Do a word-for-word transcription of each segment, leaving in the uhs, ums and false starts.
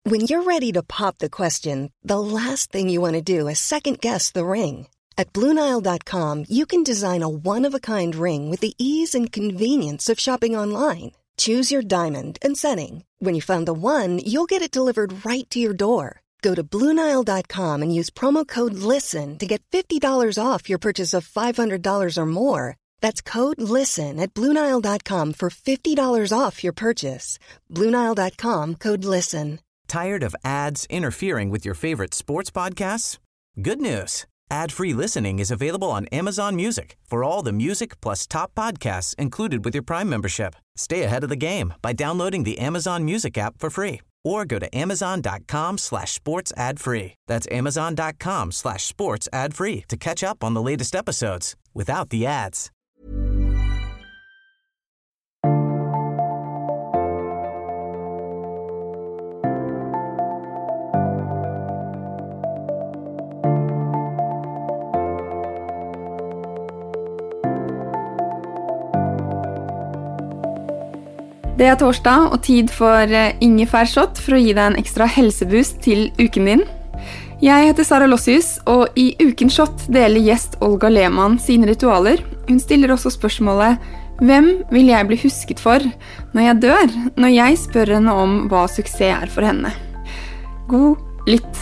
When you're ready to pop the question, the last thing you want to do is second-guess the ring. At Blue Nile dot com, you can design a one-of-a-kind ring with the ease and convenience of shopping online. Choose your diamond and setting. When you find the one, you'll get it delivered right to your door. Go to Blue Nile dot com and use promo code LISTEN to get fifty dollars off your purchase of five hundred dollars or more. That's code LISTEN at Blue Nile dot com for fifty dollars off your purchase. Blue Nile dot com, code LISTEN. Tired of ads interfering with your favorite sports podcasts? Good news. Ad-free listening is available on Amazon Music for all the music plus top podcasts included with your Prime membership. Stay ahead of the game by downloading the Amazon Music app for free or go to amazon.com slash sports ad free. That's amazon.com slash sports ad free to catch up on the latest episodes without the ads. Det er torsdag og tid for ingefærshot for å gi deg en ekstra helseboost til uken din. Jeg heter Sara Lossius, og i Ukens Shot deler gjest Olga Lehmann sine ritualer. Hun stiller også spørsmålet «Hvem vil jeg bli husket for når jeg dør?» når jeg spør henne om hva suksess er for henne. God lytt!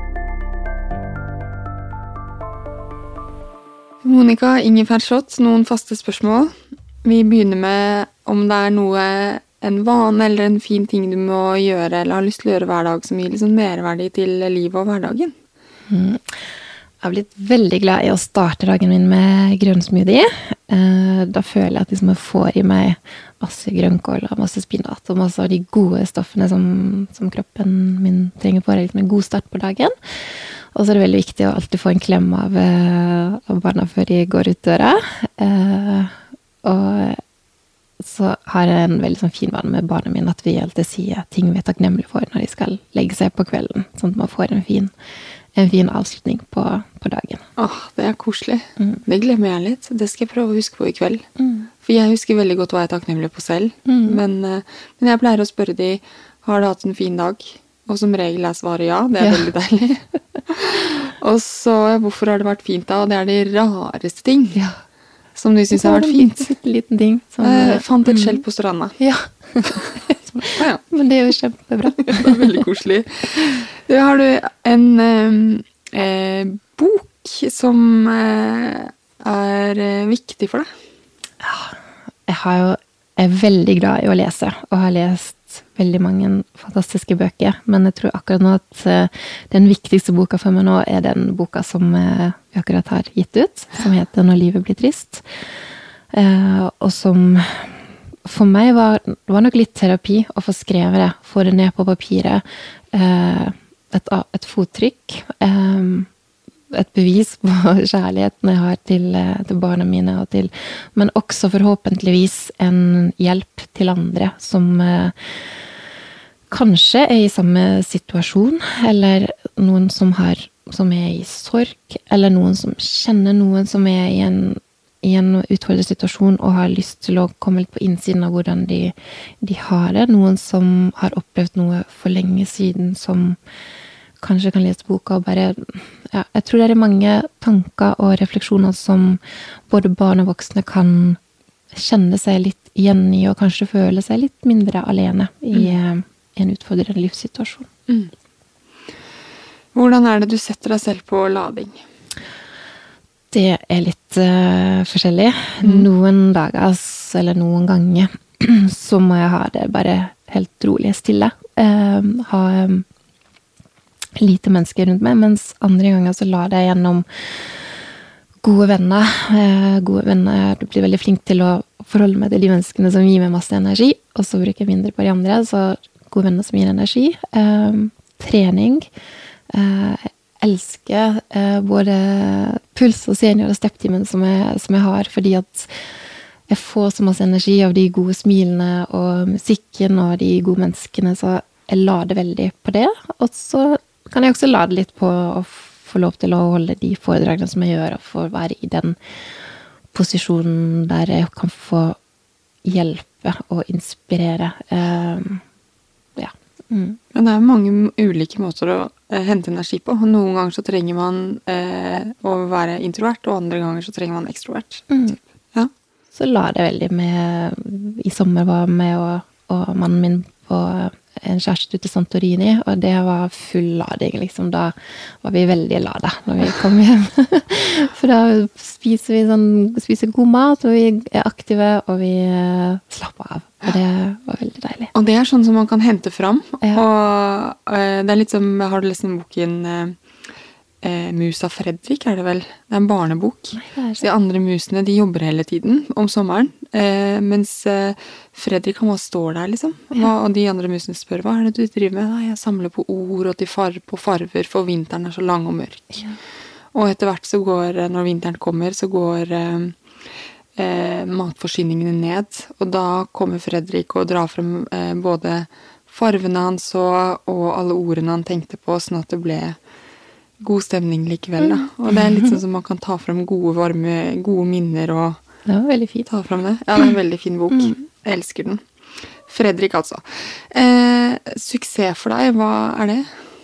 Monica, ingefærshot, noen faste spørsmål. Vi begynner med om det er noe, en vane eller en fin ting du må gjøre eller har lyst til å gjøre hver dag som gir liksom merverdi til livet og hverdagen. Mm. Jeg har blitt veldig glad i å starte dagen min med grønn smoothie. Da føler jeg at liksom jeg får i meg masse grønnkål og masse spinat og masse av de gode stoffene som, som kroppen min trenger for liksom en god start på dagen. Og så er det veldig viktig å alltid få en klem av, av barna før de går ut døra. Og så har jeg en veldig sånn fin vane med barna mine at vi alltid sier ting vi er takknemlige for når de skal legge seg på kvelden, sånn at man får en fin, en fin avslutning på, på dagen. Åh, det er koselig. Mm. Det glemmer jeg litt. Det skal jeg prøve å huske på i kveld. Mm. For jeg husker veldig godt hva jeg er takknemlig på selv. Mm. Men, men jeg pleier å spørre de, har du hatt en fin dag? Og som regel er svaret ja, det er ja. Veldig deilig. Og så, hvorfor har det vært fint da? Og det er de rareste ting. Ja. Som du synes har vært fint. En liten ting. Som, jeg fant et skjell på stranda. Ja. ah, ja. Men det er jo kjempebra. Det er veldig koselig. Har du en eh, bok som eh, er viktig for deg? Ja, jeg, har jo, jeg er veldig glad i å lese, og har lest veldig mange fantastiske bøker, men jeg tror akkurat nå at uh, den viktigste boka for meg nå er den boka som uh, vi akkurat har gitt ut, som heter Når livet blir trist. Uh, og som for meg var, var nok litt terapi å få skrevet det, få det ned på papiret, uh, et, et fottrykk, um, et bevis på kjærligheten jeg har til, til barna mine, og til, men også forhåpentligvis en hjelp til andre som eh, kanskje er i samme situasjon, eller noen som, har, som er i sorg, eller noen som kjenner noen som er i en, i en utfordrende situasjon og har lyst til å komme litt på innsiden av hvordan de, de har det. Noen som har opplevd noe for lenge siden, som kanskje kan lese boka og bare, ja, jeg tror det er mange tanker og refleksjoner som både barn og voksne kan kjenne seg litt igjen i, og kanskje føle seg litt mindre alene i mm. en utfordrende livssituasjon. Mm. Hvordan er det du setter deg selv på lading? Det er litt uh, forskjellig. Mm. Noen dager, eller noen ganger, så må jeg ha det bare helt rolig stille. Uh, ha um, lite mennesker rundt meg, mens andre ganger så lar jeg gjennom gode venner. Eh, gode venner, du blir veldig flink til å forholde meg til de menneskene som gir meg masse energi, og så bruker jeg mindre på de andre, så gode venner som gir energi. Eh, trening. Eh, jeg elsker eh, både puls og senior og step-timen som, som jeg har, fordi at jeg får så masse energi av de gode smilene og musikken og de gode menneskene, så jeg lader veldig på det, og så kan jeg også lade litt på å få lov til å holde de foredragene som jeg gjør, og få være i den posisjonen der jeg kan få hjelpe og inspirere. Um, ja, Mm. Men det er mange ulike måter å eh, hente energi på. Noen ganger så trenger man eh, å være introvert, og andre ganger så trenger man ekstrovert. Mm. Ja. Så la det veldig med, i sommer var med og, og mannen min på en kjæreste ut til Santorini, og det var full lading, liksom. Da var vi veldig lada når vi kom hjem. For da spiser vi sånn, spiser god mat, og vi er aktive, og vi uh, slapper av. Og det var veldig deilig. Og det er sånn som man kan hente fram. Ja. Og uh, det er litt som, har du lest en bok i en uh, uh, Mus av Fredrik, er det vel? Det er en barnebok. Nei, det er så de andre musene, de jobber hele tiden om sommeren. Uh, mens uh, Fredrik, han bare står der, liksom. Hva, og de andre musene spør, hva er det du driver med? Nei, jeg samler på ord og til far, på farver, for vinteren er så lang og mørk. Ja. Og etter hvert så går, når vinteren kommer, så går uh, uh, matforsyningene ned. Og da kommer Fredrik og drar frem uh, både farvene han så, og alle ordene han tenkte på, sånn at det ble god stemning likevel, da. Og det er litt sånn som man kan ta frem gode, varme, gode minner og det var veldig fint. Ta frem det. Ja, det er en veldig fin bok. Mm. Jeg elsker den. Fredrik, altså. Eh, suksess for deg, hva er det?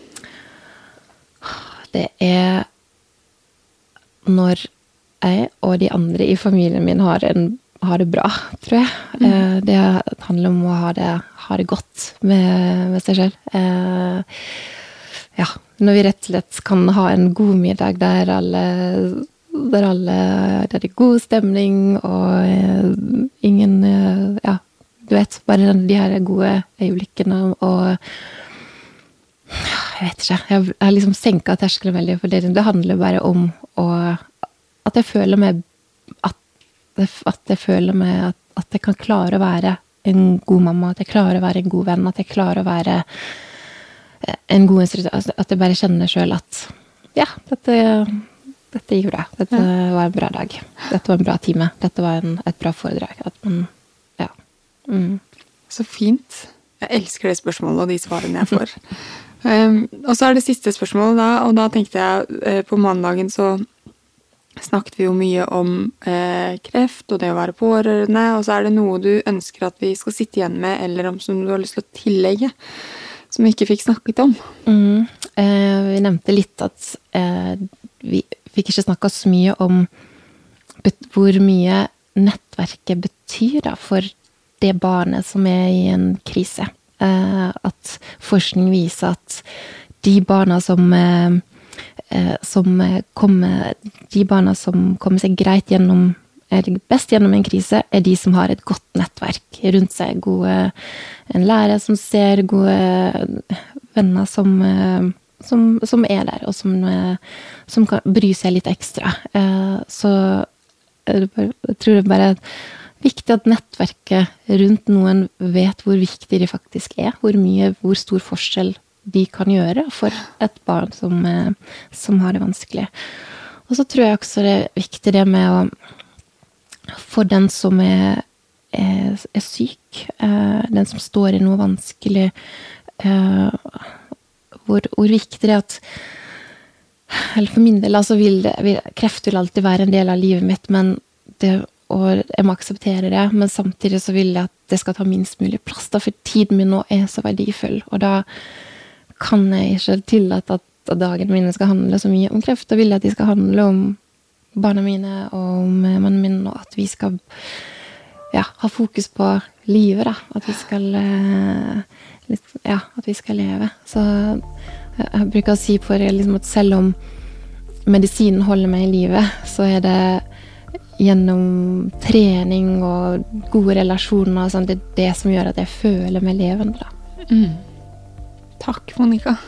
Det er når jeg og de andre i familien min har, en, har det bra, tror jeg. Mm. Eh, det handler om å ha det, ha det godt med, med seg selv. Eh, ja, når vi rett og slett kan ha en god middag der alle der alle, der det er god stemning, og eh, ingen, eh, ja, du vet, bare de her gode øyeblikkene, og jeg vet ikke, jeg har liksom senket terskelen veldig, for det, det handler bare om å, at jeg føler meg, at, at jeg føler meg, at, at jeg kan klare å være en god mamma, at jeg klarer å være en god venn, at jeg klarer å være en god instruktør, at jeg bare kjenner selv at, ja, dette Dette gikk bra. Dette ja. var en bra dag. Dette var en bra time. Dette var en, et bra foredrag. At man, ja. Mm. Så fint. Jeg elsker det spørsmålet og de svarene jeg får. um, og så er det siste spørsmålet da, og da tenkte jeg uh, på mandagen så snakket vi jo mye om uh, kreft og det å være pårørende, og så er det noe du ønsker at vi skal sitte igjen med, eller om som du har lyst til å tillegge, som vi ikke fikk snakket om. Mm. Uh, vi nevnte litt at uh, vi fikk ikke snakket så mye om bet- hvor mye nettverket betyr da, for det barnet som er i en krise. Eh, at forskning viser at de barna som, eh, som kommer, de barna som kommer seg greit gjennom, eller best gjennom en krise, er de som har et godt nettverk rundt seg. Gode, en lærer som ser, gode venner som Som, som er der, og som, som kan bry seg litt ekstra. Så jeg tror det bare er viktig at nettverket rundt noen vet hvor viktig de faktisk er, hvor mye, hvor stor forskjell de kan gjøre for et barn som, som har det vanskelig. Og så tror jeg også det er viktig det med å, for den som er, er, er syk, den som står i noe vanskelig, Hvor, hvor viktig det er at, eller for min del, altså vil, det, vil kreft vil alltid være en del av livet mitt, men det, og jeg må akseptere det, men samtidig så vil jeg at det skal ta minst mulig plass, da, for tiden min nå er så verdifull, og da kan jeg ikke tillate at, at dagene mine skal handle så mye om kreft, da vil jeg at de skal handle om barna mine og om mannen min, og at vi skal ja, ha fokus på livet, da, at vi skal litt, ja, at vi skal leve. Så jeg bruker å si på det, liksom, at selv om medisinen holder meg i livet, så er det gjennom trening og gode relasjoner, og sånn, det er det som gjør at jeg føler meg levende. Da. Mm. Takk, Monica.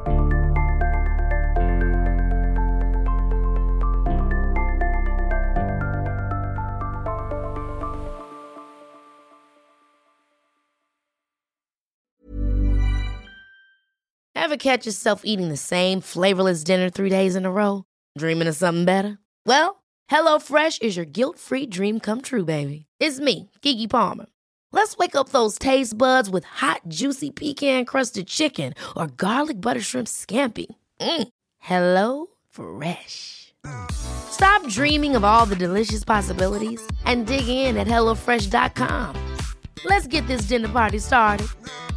Ever catch yourself eating the same flavorless dinner three days in a row? Dreaming of something better? Well, HelloFresh is your guilt-free dream come true, baby. It's me, Keke Palmer. Let's wake up those taste buds with hot, juicy pecan-crusted chicken or garlic butter shrimp scampi. Mm. Hello Fresh. Stop dreaming of all the delicious possibilities and dig in at hello fresh dot com. Let's get this dinner party started.